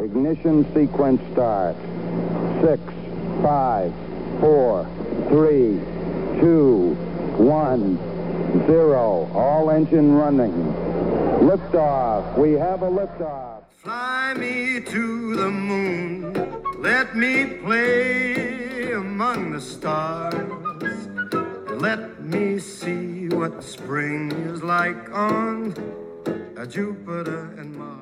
Ignition sequence start. 6, 5, 4, 3, 2, 1, 0. All engine running. Liftoff. We have a liftoff. Fly me to the moon. Let me play among the stars. Let me see what spring is like on Jupiter and Mars.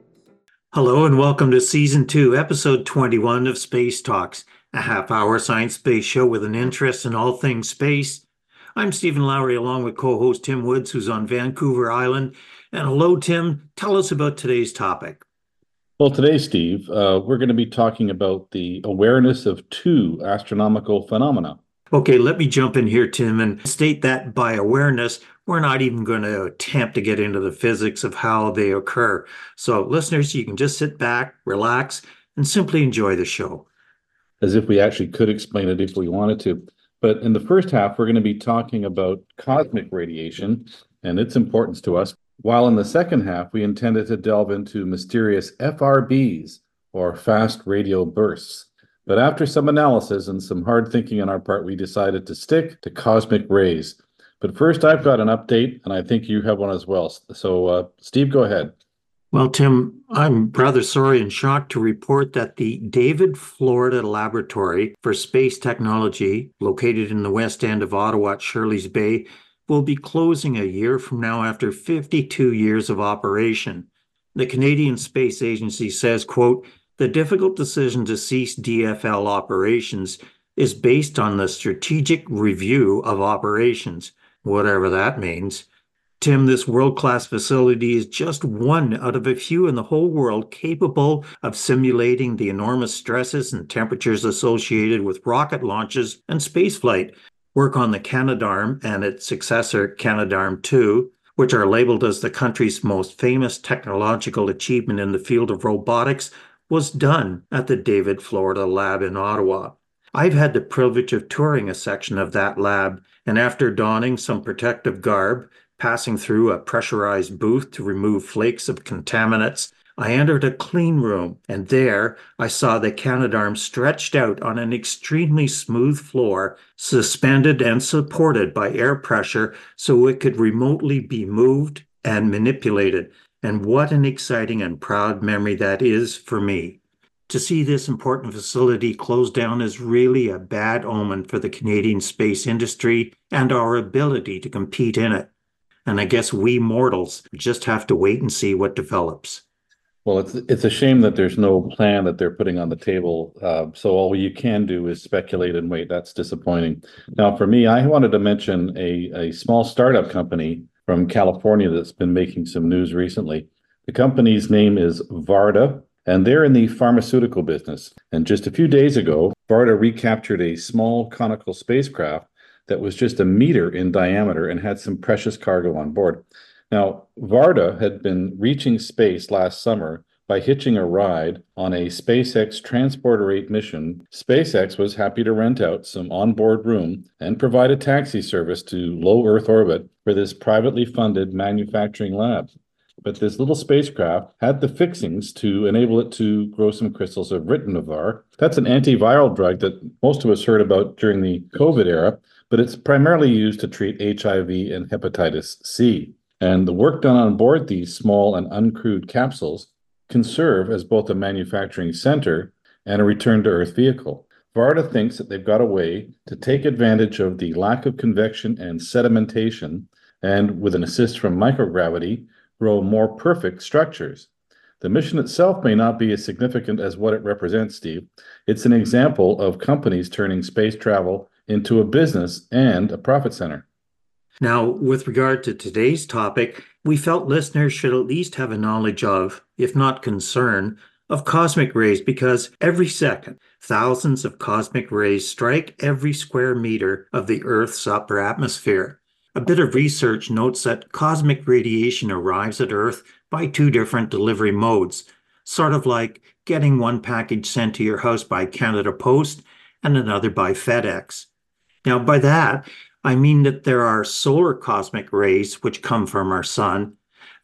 Hello and welcome to Season 2, Episode 21 of Space Talks, a half-hour science space show with an interest in all things space. I'm Stephen Lowry along with co-host Tim Woods, who's on Vancouver Island. And hello, Tim. Tell us about today's topic. Well, today, Steve, we're going to be talking about the awareness of two astronomical phenomena. Okay, let me jump in here, Tim, and state that by awareness, we're not even going to attempt to get into the physics of how they occur. So, listeners, you can just sit back, relax, and simply enjoy the show. As if we actually could explain it if we wanted to. But in the first half, we're going to be talking about cosmic radiation and its importance to us. While in the second half, we intended to delve into mysterious FRBs, or fast radio bursts. But after some analysis and some hard thinking on our part, we decided to stick to cosmic rays. But first, I've got an update, and I think you have one as well. So, Steve, go ahead. Well, Tim, I'm rather sorry and shocked to report that the David, Florida Laboratory for Space Technology, located in the west end of Ottawa at Shirley's Bay, will be closing a year from now after 52 years of operation. The Canadian Space Agency says, quote, "The difficult decision to cease DFL operations is based on the strategic review of operations," whatever that means. Tim, this world-class facility is just one out of a few in the whole world capable of simulating the enormous stresses and temperatures associated with rocket launches and spaceflight. Work on the Canadarm and its successor, Canadarm2, which are labeled as the country's most famous technological achievement in the field of robotics, was done at the David, Florida lab in Ottawa. I've had the privilege of touring a section of that lab, and after donning some protective garb, passing through a pressurized booth to remove flakes of contaminants, I entered a clean room, and there I saw the Canadarm stretched out on an extremely smooth floor, suspended and supported by air pressure so it could remotely be moved and manipulated. And what an exciting and proud memory that is for me. To see this important facility closed down is really a bad omen for the Canadian space industry and our ability to compete in it. And I guess we mortals just have to wait and see what develops. Well, it's a shame that there's no plan that they're putting on the table. So all you can do is speculate and wait. That's disappointing. Now, for me, I wanted to mention a small startup company from California that's been making some news recently. The company's name is Varda, and they're in the pharmaceutical business. And just a few days ago, Varda recaptured a small conical spacecraft that was just a meter in diameter and had some precious cargo on board. Now, Varda had been reaching space last summer by hitching a ride on a SpaceX Transporter 8 mission. SpaceX was happy to rent out some onboard room and provide a taxi service to low Earth orbit for this privately funded manufacturing lab. But this little spacecraft had the fixings to enable it to grow some crystals of ritonavir. That's an antiviral drug that most of us heard about during the COVID era, but it's primarily used to treat HIV and hepatitis C. And the work done on board these small and uncrewed capsules can serve as both a manufacturing center and a return-to-Earth vehicle. Varda thinks that they've got a way to take advantage of the lack of convection and sedimentation, and with an assist from microgravity, grow more perfect structures. The mission itself may not be as significant as what it represents, Steve. It's an example of companies turning space travel into a business and a profit center. Now, with regard to today's topic, we felt listeners should at least have a knowledge of, if not concern, of cosmic rays because every second, thousands of cosmic rays strike every square meter of the Earth's upper atmosphere. A bit of research notes that cosmic radiation arrives at Earth by two different delivery modes, sort of like getting one package sent to your house by Canada Post and another by FedEx. Now, by that, I mean that there are solar cosmic rays which come from our sun,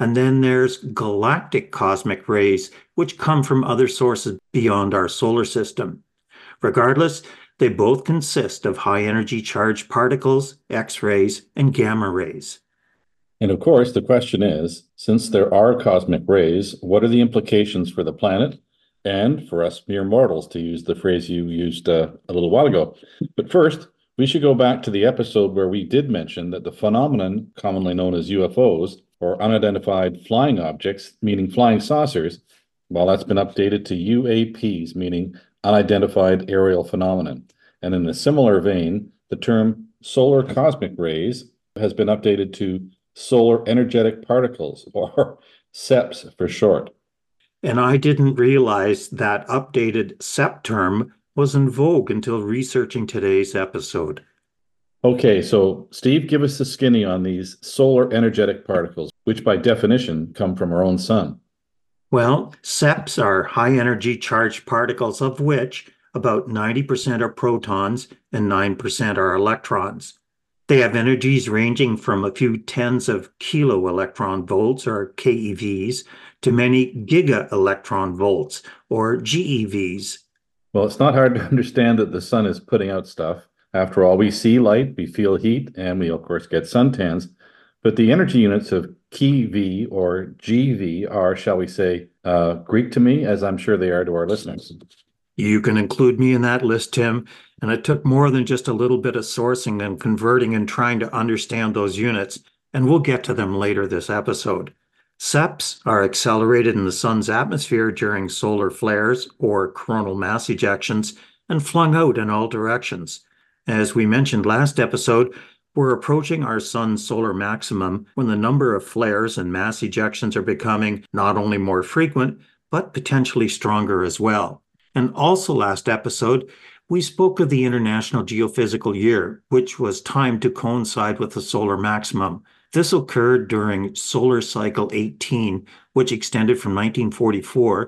And then there's galactic cosmic rays, which come from other sources beyond our solar system. Regardless, they both consist of high-energy charged particles, X-rays, and gamma rays. And of course, the question is, since there are cosmic rays, what are the implications for the planet and for us mere mortals, to use the phrase you used a little while ago? But first, we should go back to the episode where we did mention that the phenomenon commonly known as UFOs, or unidentified flying objects, meaning flying saucers, well, that's been updated to UAPs, meaning unidentified aerial phenomenon. And in a similar vein, the term solar cosmic rays has been updated to solar energetic particles, or SEPs for short. And I didn't realize that updated SEP term was in vogue until researching today's episode. Okay, so Steve, give us the skinny on these solar energetic particles, which by definition come from our own sun. Well, SEPs are high-energy charged particles, of which about 90% are protons and 9% are electrons. They have energies ranging from a few tens of kilo electron volts, or KeVs, to many giga electron volts, or GeVs. Well, it's not hard to understand that the sun is putting out stuff. After all, we see light, we feel heat, and we, of course, get suntans. But the energy units of keV or GeV are, shall we say, Greek to me, as I'm sure they are to our listeners. You can include me in that list, Tim, and it took more than just a little bit of sourcing and converting and trying to understand those units, and we'll get to them later this episode. SEPs are accelerated in the sun's atmosphere during solar flares or coronal mass ejections and flung out in all directions. As we mentioned last episode, we're approaching our sun's solar maximum when the number of flares and mass ejections are becoming not only more frequent, but potentially stronger as well. And also last episode, we spoke of the International Geophysical Year, which was timed to coincide with the solar maximum. This occurred during solar cycle 18, which extended from 1944 to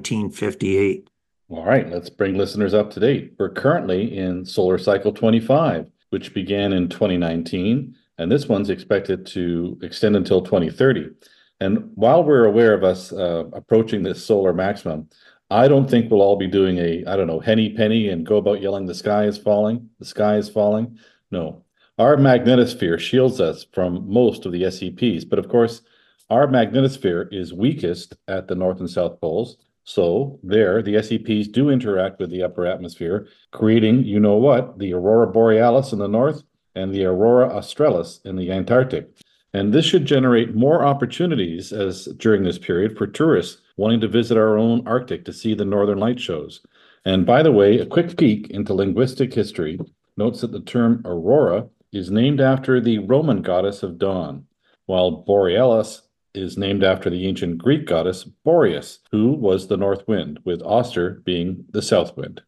1958. All right, let's bring listeners up to date. We're currently in solar cycle 25, which began in 2019, and this one's expected to extend until 2030. And while we're aware of us approaching this solar maximum, I don't think we'll all be doing henny penny and go about yelling, the sky is falling, the sky is falling. No, our magnetosphere shields us from most of the SEPs, but of course, our magnetosphere is weakest at the North and South poles. So there, the SEPs do interact with the upper atmosphere, creating, you know what, the aurora borealis in the north and the aurora australis in the Antarctic. And this should generate more opportunities during this period for tourists wanting to visit our own Arctic to see the northern light shows. And by the way, a quick peek into linguistic history notes that the term aurora is named after the Roman goddess of dawn, while borealis is named after the ancient Greek goddess Boreas, who was the north wind, with Auster being the south wind.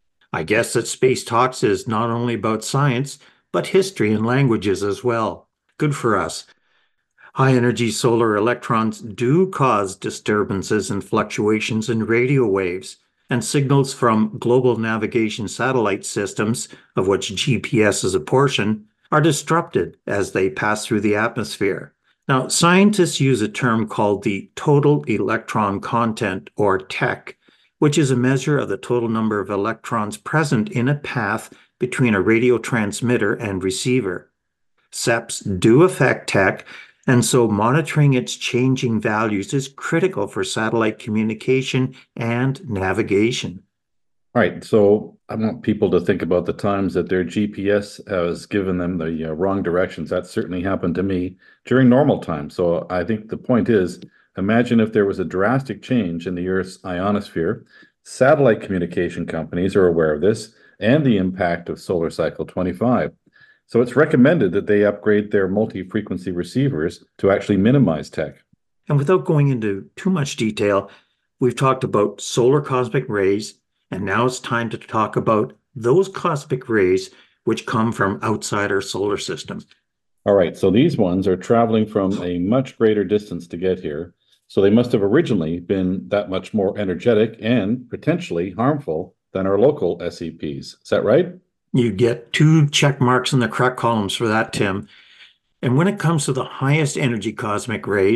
I guess that Space Talks is not only about science, but history and languages as well. Good for us. High-energy solar electrons do cause disturbances and fluctuations in radio waves, and signals from global navigation satellite systems, of which GPS is a portion, are disrupted as they pass through the atmosphere. Now, scientists use a term called the total electron content, or TEC, which is a measure of the total number of electrons present in a path between a radio transmitter and receiver. SEPs do affect TEC, and so monitoring its changing values is critical for satellite communication and navigation. All right, so I want people to think about the times that their GPS has given them the wrong directions. That certainly happened to me during normal time. So I think the point is, imagine if there was a drastic change in the Earth's ionosphere. Satellite communication companies are aware of this and the impact of solar cycle 25. So it's recommended that they upgrade their multi-frequency receivers to actually minimize TEC. And without going into too much detail, we've talked about solar cosmic rays, and now it's time to talk about those cosmic rays which come from outside our solar system. All right, so these ones are traveling from a much greater distance to get here. So they must have originally been that much more energetic and potentially harmful than our local SEPs. Is that right? You get 2 check marks in the correct columns for that, Tim. And when it comes to the highest energy cosmic rays,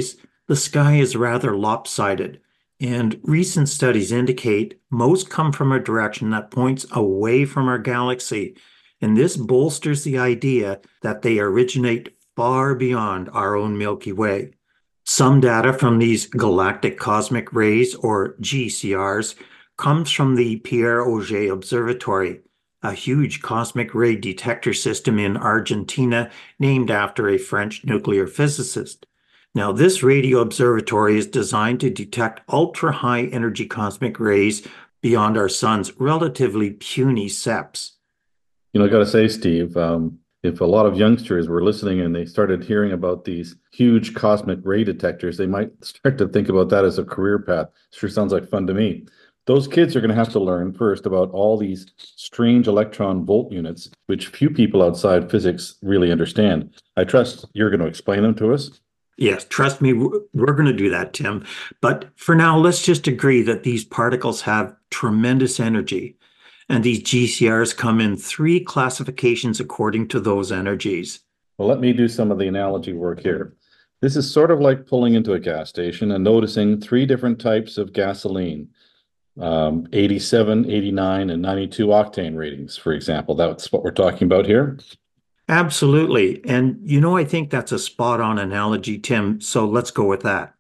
the sky is rather lopsided, and recent studies indicate most come from a direction that points away from our galaxy, and this bolsters the idea that they originate far beyond our own Milky Way. Some data from these galactic cosmic rays, or GCRs, comes from the Pierre Auger Observatory, a huge cosmic ray detector system in Argentina named after a French nuclear physicist. Now, this radio observatory is designed to detect ultra-high energy cosmic rays beyond our sun's relatively puny SEPs. I got to say, Steve, if a lot of youngsters were listening and they started hearing about these huge cosmic ray detectors, they might start to think about that as a career path. Sure sounds like fun to me. Those kids are going to have to learn first about all these strange electron volt units, which few people outside physics really understand. I trust you're going to explain them to us. Yes, trust me, we're going to do that, Tim. But for now, let's just agree that these particles have tremendous energy. And these GCRs come in 3 classifications according to those energies. Well, let me do some of the analogy work here. This is sort of like pulling into a gas station and noticing 3 different types of gasoline, 87, 89, and 92 octane ratings, for example. That's what we're talking about here. Absolutely. And I think that's a spot-on analogy, Tim, so let's go with that.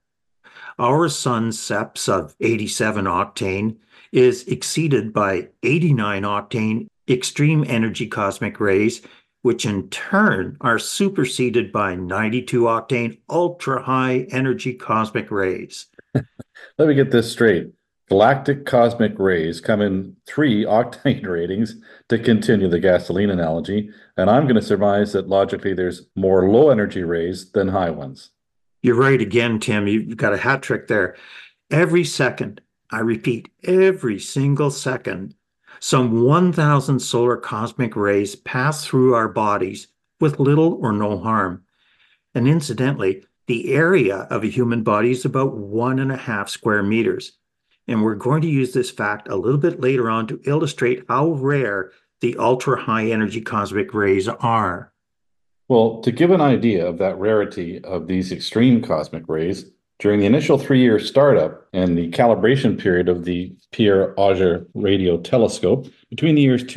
Our sun's SEPs of 87 octane is exceeded by 89 octane extreme energy cosmic rays, which in turn are superseded by 92 octane ultra high energy cosmic rays. Let me get this straight. Galactic cosmic rays come in 3 octane ratings, to continue the gasoline analogy, and I'm going to surmise that logically there's more low energy rays than high ones. You're right again, Tim. You've got a hat trick there. Every second, I repeat, every single second, some 1,000 solar cosmic rays pass through our bodies with little or no harm. And incidentally, the area of a human body is about 1.5 square meters. And we're going to use this fact a little bit later on to illustrate how rare the ultra-high energy cosmic rays are. Well, to give an idea of that rarity of these extreme cosmic rays, during the initial 3-year startup and the calibration period of the Pierre Auger radio telescope, between the years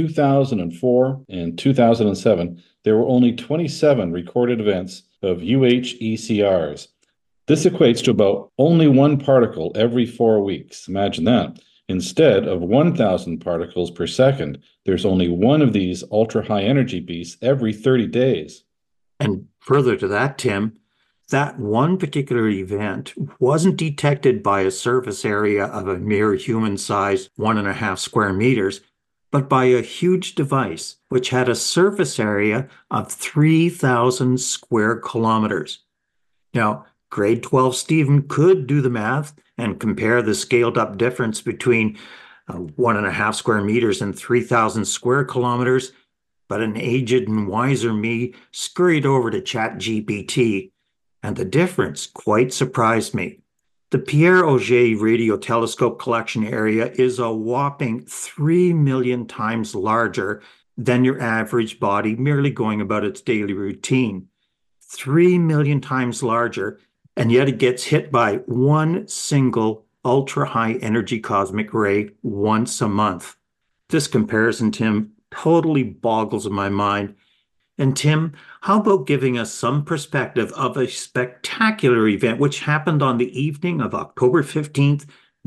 2004 and 2007, there were only 27 recorded events of UHECRs. This equates to about only 1 particle every 4 weeks. Imagine that. Instead of 1,000 particles per second, there's only 1 of these ultra-high energy beasts every 30 days. And further to that, Tim, that one particular event wasn't detected by a surface area of a mere human-sized 1.5 square meters, but by a huge device which had a surface area of 3,000 square kilometers. Now, grade 12 Stephen could do the math and compare the scaled-up difference between 1.5 square meters and 3,000 square kilometers, but an aged and wiser me scurried over to ChatGPT, and the difference quite surprised me. The Pierre Auger radio telescope collection area is a whopping 3 million times larger than your average body merely going about its daily routine. 3 million times larger, and yet it gets hit by 1 single ultra-high energy cosmic ray once a month. This comparison, Tim, totally boggles my mind. And Tim, how about giving us some perspective of a spectacular event which happened on the evening of October 15th,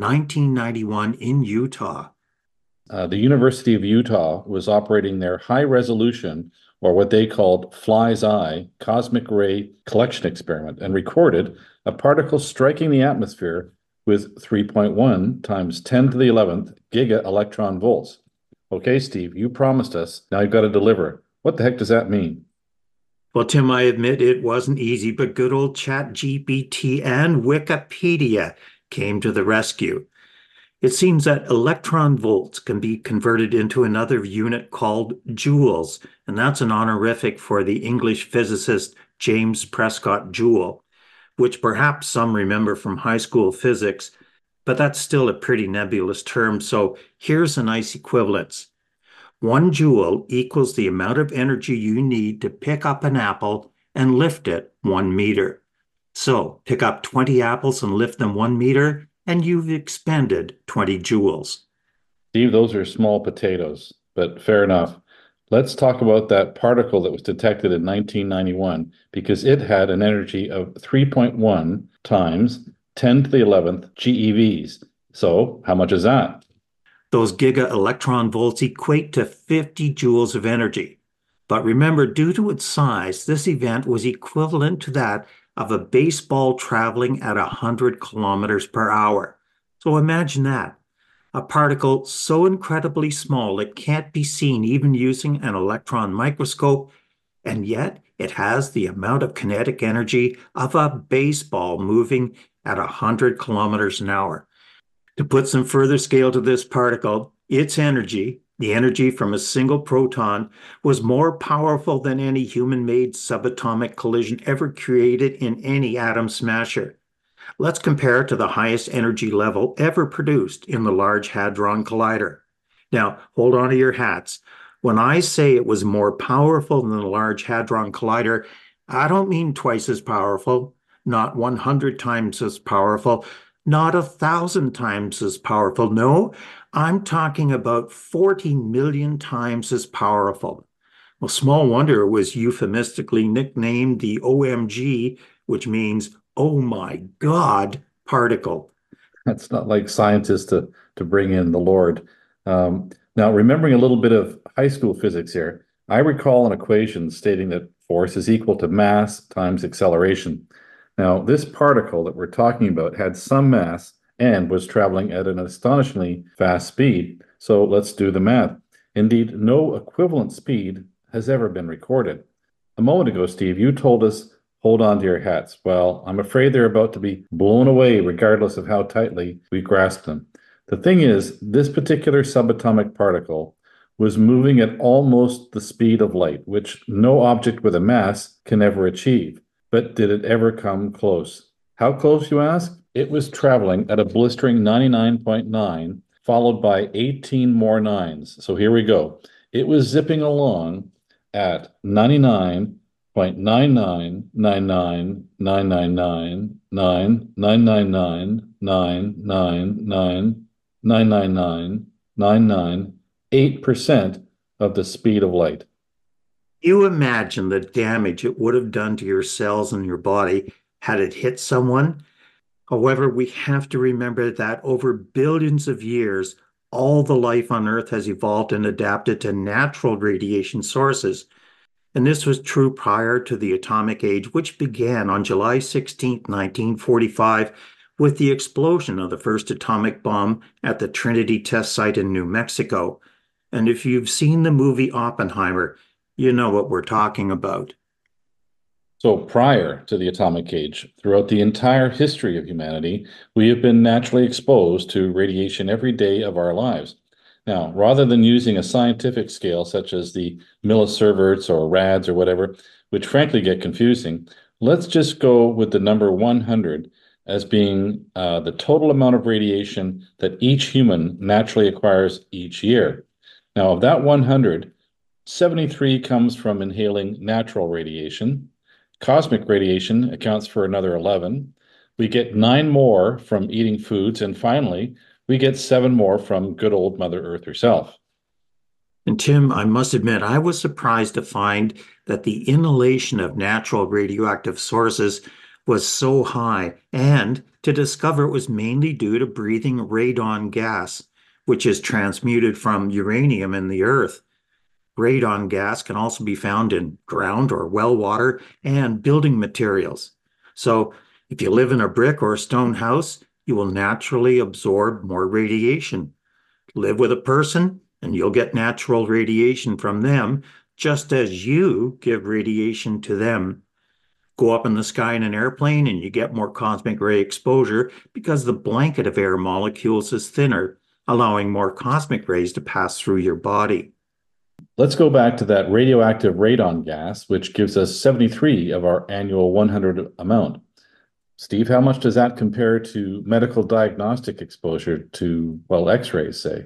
1991 in Utah? The University of Utah was operating their high-resolution, or what they called Fly's Eye, cosmic ray collection experiment, and recorded a particle striking the atmosphere with 3.1 times 10 to the 11th giga electron volts. Okay, Steve, you promised us. Now you've got to deliver. What the heck does that mean? Well, Tim, I admit it wasn't easy, but good old ChatGPT and Wikipedia came to the rescue. It seems that electron volts can be converted into another unit called joules, and that's an honorific for the English physicist James Prescott Joule, which perhaps some remember from high school physics, but that's still a pretty nebulous term, so here's a nice equivalence. 1 joule equals the amount of energy you need to pick up an apple and lift it 1 meter. So pick up 20 apples and lift them 1 meter, and you've expended 20 joules. Steve, those are small potatoes, but fair enough. Let's talk about that particle that was detected in 1991 because it had an energy of 3.1 times 10 to the 11th GeVs. So how much is that? Those giga electron volts equate to 50 joules of energy. But remember, due to its size, this event was equivalent to that of a baseball traveling at 100 kilometers per hour. So imagine that. A particle so incredibly small it can't be seen even using an electron microscope, and yet it has the amount of kinetic energy of a baseball moving at 100 kilometers an hour. To put some further scale to this particle, its energy, the energy from a single proton, was more powerful than any human-made subatomic collision ever created in any atom smasher. Let's compare it to the highest energy level ever produced in the Large Hadron Collider. Now, hold on to your hats. When I say it was more powerful than the Large Hadron Collider, I don't mean twice as powerful, not 100 times as powerful, not 1,000 times as powerful. No, I'm talking about 40 million times as powerful. Well, small wonder it was euphemistically nicknamed the OMG, which means oh my God particle. It's not like scientists to bring in the Lord. Now, remembering a little bit of high school physics here, I recall an equation stating that force is equal to mass times acceleration. Now, this particle that we're talking about had some mass and was traveling at an astonishingly fast speed. So let's do the math. Indeed, no equivalent speed has ever been recorded. A moment ago, Steve, you told us hold on to your hats. Well, I'm afraid they're about to be blown away regardless of how tightly we grasp them. The thing is, this particular subatomic particle was moving at almost the speed of light, which no object with a mass can ever achieve. But did it ever come close? How close, you ask? It was traveling at a blistering 99.9, followed by 18 more nines. So here we go. It was zipping along at 99.99999999999999998% of the speed of light. You imagine the damage it would have done to your cells and your body had it hit someone. However, we have to remember that over billions of years, all the life on Earth has evolved and adapted to natural radiation sources. And this was true prior to the atomic age, which began on July 16, 1945, with the explosion of the first atomic bomb at the Trinity test site in New Mexico. And if you've seen the movie Oppenheimer, you know what we're talking about. So prior to the atomic age, throughout the entire history of humanity, we have been naturally exposed to radiation every day of our lives. Now, rather than using a scientific scale such as the millisieverts or rads or whatever, which frankly get confusing, let's just go with the number 100 as being the total amount of radiation that each human naturally acquires each year. Now, of that 100, 73 comes from inhaling natural radiation. Cosmic radiation accounts for another 11. We get 9 more from eating foods. And finally, we get 7 more from good old Mother Earth herself. And Tim, I must admit, I was surprised to find that the inhalation of natural radioactive sources was so high, and to discover it was mainly due to breathing radon gas, which is transmuted from uranium in the Earth. Radon gas can also be found in ground or well water and building materials. So if you live in a brick or a stone house, you will naturally absorb more radiation. Live with a person, and you'll get natural radiation from them, just as you give radiation to them. Go up in the sky in an airplane, and you get more cosmic ray exposure because the blanket of air molecules is thinner, allowing more cosmic rays to pass through your body. Let's go back to that radioactive radon gas, which gives us 73 of our annual 100 amount. Steve, how much does that compare to medical diagnostic exposure to, well, X-rays, say?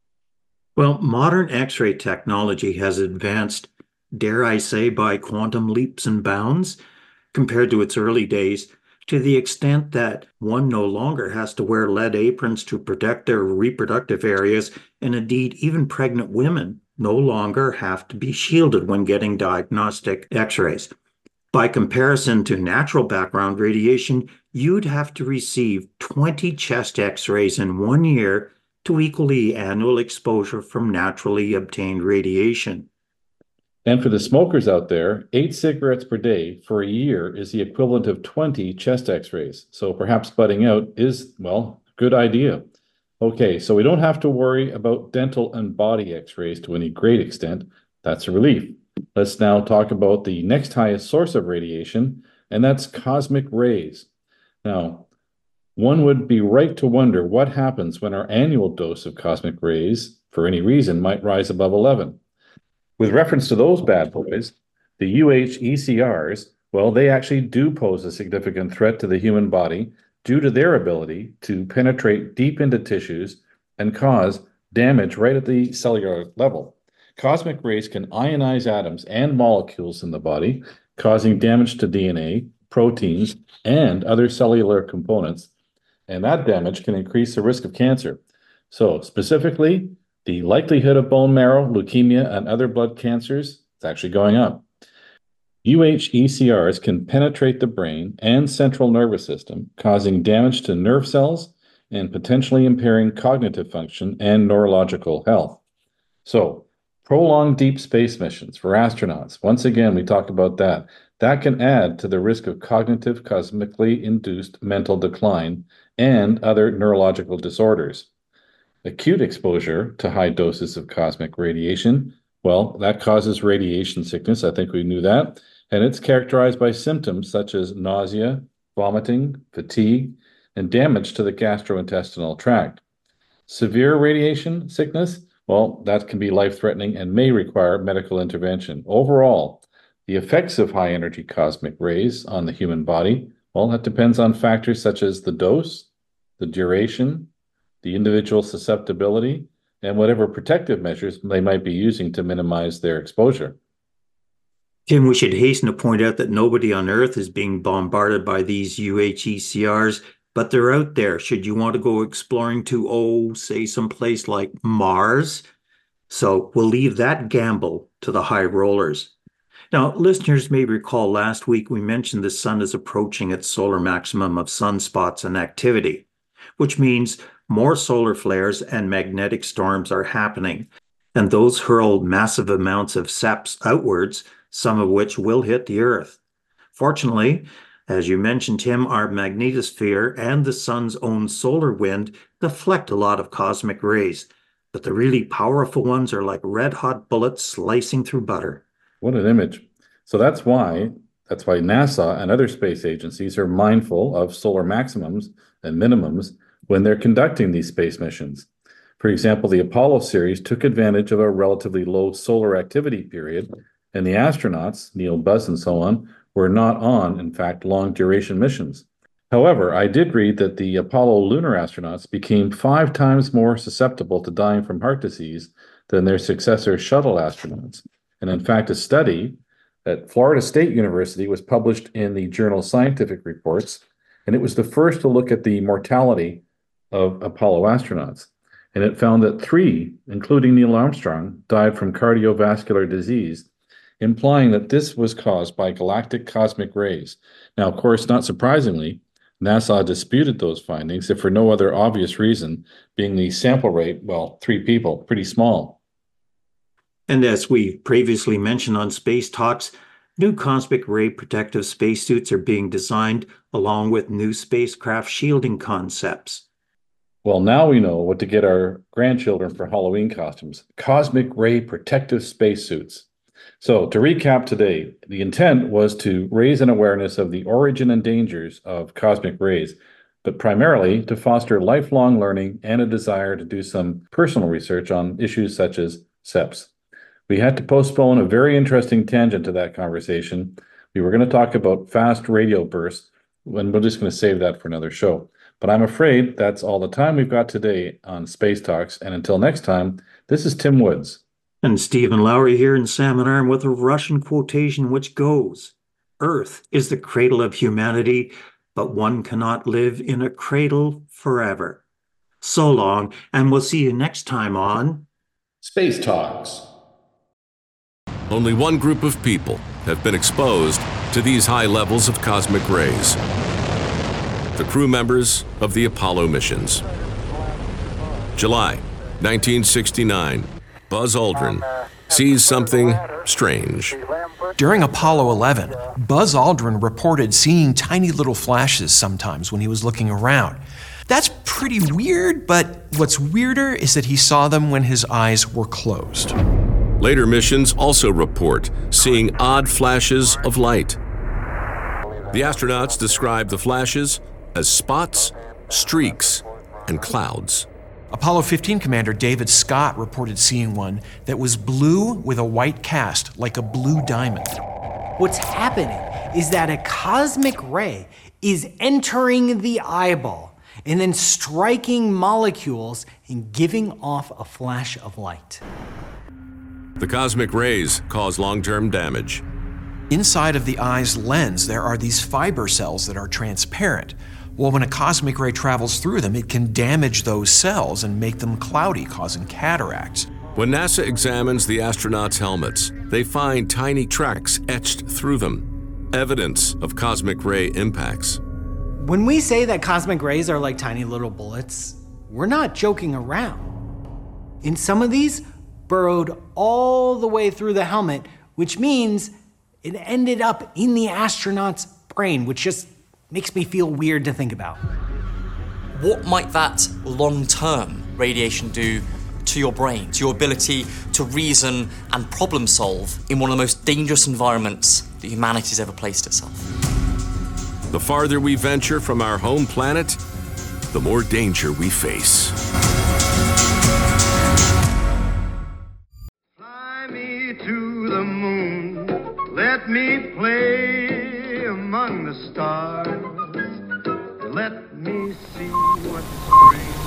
Well, modern X-ray technology has advanced, dare I say, by quantum leaps and bounds. Compared to its early days, to the extent that one no longer has to wear lead aprons to protect their reproductive areas, and indeed even pregnant women no longer have to be shielded when getting diagnostic x-rays. By comparison to natural background radiation, you'd have to receive 20 chest x-rays in 1 year to equal the annual exposure from naturally obtained radiation. And for the smokers out there, 8 cigarettes per day for a year is the equivalent of 20 chest x-rays. So perhaps budding out is, well, a good idea. Okay, so we don't have to worry about dental and body x-rays to any great extent. That's a relief. Let's now talk about the next highest source of radiation, and that's cosmic rays. Now, one would be right to wonder what happens when our annual dose of cosmic rays, for any reason, might rise above 11. With reference to those bad boys, the UHECRs, well, they actually do pose a significant threat to the human body due to their ability to penetrate deep into tissues and cause damage right at the cellular level. Cosmic rays can ionize atoms and molecules in the body, causing damage to DNA, proteins, and other cellular components, and that damage can increase the risk of cancer. So specifically, the likelihood of bone marrow, leukemia, and other blood cancers is actually going up. UHECRs can penetrate the brain and central nervous system, causing damage to nerve cells and potentially impairing cognitive function and neurological health. So, prolonged deep space missions for astronauts. Once again, we talked about that. That can add to the risk of cognitive cosmically induced mental decline and other neurological disorders. Acute exposure to high doses of cosmic radiation, well, that causes radiation sickness. I think we knew that. And it's characterized by symptoms such as nausea, vomiting, fatigue, and damage to the gastrointestinal tract. Severe radiation sickness, well, that can be life-threatening and may require medical intervention. Overall, the effects of high-energy cosmic rays on the human body, well, that depends on factors such as the dose, the duration, the individual susceptibility, and whatever protective measures they might be using to minimize their exposure. Tim, we should hasten to point out that nobody on Earth is being bombarded by these UHECRs, but they're out there should you want to go exploring to, say, someplace like Mars. So we'll leave that gamble to the high rollers. Now, listeners may recall last week we mentioned the sun is approaching its solar maximum of sunspots and activity, which means more solar flares and magnetic storms are happening, and those hurl massive amounts of SEPs outwards, some of which will hit the Earth. Fortunately, as you mentioned, Tim, our magnetosphere and the sun's own solar wind deflect a lot of cosmic rays, but the really powerful ones are like red-hot bullets slicing through butter. What an image. So that's why NASA and other space agencies are mindful of solar maximums and minimums when they're conducting these space missions. For example, the Apollo series took advantage of a relatively low solar activity period, and the astronauts, Neil, Buzz, and so on, were not on, in fact, long-duration missions. However, I did read that the Apollo lunar astronauts became 5 times more susceptible to dying from heart disease than their successor shuttle astronauts. And in fact, a study at Florida State University was published in the journal Scientific Reports, and it was the first to look at the mortality of Apollo astronauts. And it found that 3, including Neil Armstrong, died from cardiovascular disease, implying that this was caused by galactic cosmic rays. Now, of course, not surprisingly, NASA disputed those findings, if for no other obvious reason, being the sample rate, well, 3 people, pretty small. And as we previously mentioned on Space Talks, new cosmic ray protective spacesuits are being designed along with new spacecraft shielding concepts. Well, now we know what to get our grandchildren for Halloween costumes: cosmic ray protective spacesuits. So to recap today, the intent was to raise an awareness of the origin and dangers of cosmic rays, but primarily to foster lifelong learning and a desire to do some personal research on issues such as SEPs. We had to postpone a very interesting tangent to that conversation. We were going to talk about fast radio bursts, and we're just going to save that for another show. But I'm afraid that's all the time we've got today on Space Talks. And until next time, this is Tim Woods. And Stephen Lowry here in Salmon Arm with a Russian quotation which goes, "Earth is the cradle of humanity. but one cannot live in a cradle forever. So long, and we'll see you next time on Space Talks. Only one group of people have been exposed to these high levels of cosmic rays: the crew members of the Apollo missions. July 1969, Buzz Aldrin sees something strange. During Apollo 11, Buzz Aldrin reported seeing tiny little flashes sometimes when he was looking around. That's pretty weird, but what's weirder is that he saw them when his eyes were closed. Later missions also report seeing odd flashes of light. The astronauts describe the flashes as spots, streaks, and clouds. Apollo 15 Commander David Scott reported seeing one that was blue with a white cast, like a blue diamond. What's happening is that a cosmic ray is entering the eyeball and then striking molecules and giving off a flash of light. The cosmic rays cause long-term damage. Inside of the eye's lens, there are these fiber cells that are transparent. Well, when a cosmic ray travels through them, it can damage those cells and make them cloudy, causing cataracts. When NASA examines the astronauts' helmets, they find tiny tracks etched through them, evidence of cosmic ray impacts. When we say that cosmic rays are like tiny little bullets, we're not joking around. And some of these burrowed all the way through the helmet, which means it ended up in the astronaut's brain, which just makes me feel weird to think about. What might that long-term radiation do to your brain, to your ability to reason and problem solve in one of the most dangerous environments that humanity's ever placed itself? The farther we venture from our home planet, the more danger we face. Fly me to the moon, let me play among the stars, let me see what spring